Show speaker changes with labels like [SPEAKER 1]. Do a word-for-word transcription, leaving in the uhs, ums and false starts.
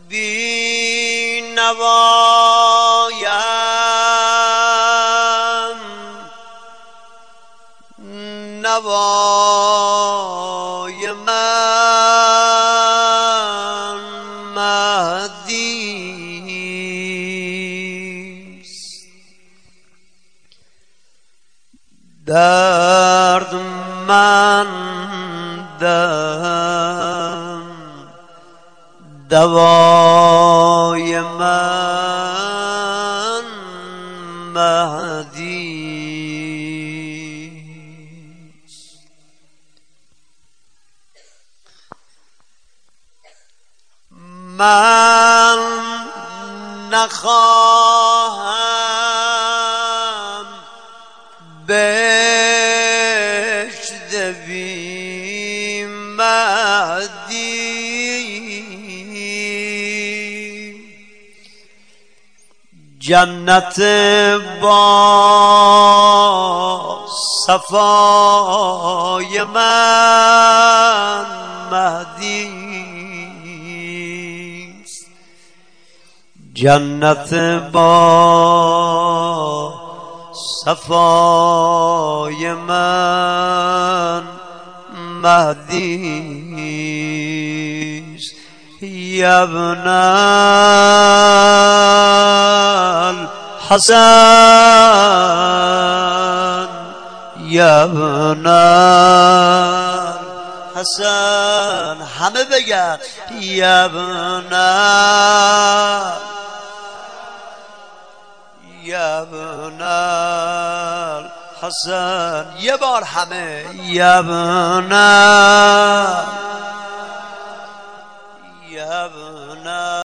[SPEAKER 1] بی نوایم نوای من مهدیست. دردمندم دوای من مهدیست. من نخواهم بهشت بی مهدی، جنت با صفای من مهدیست. جنت با صفای من مهدیست. یا ابن الحسن یا ابن الحسن، همه بگن یا ابن یا ابن الحسن، یه بار همه یا ابن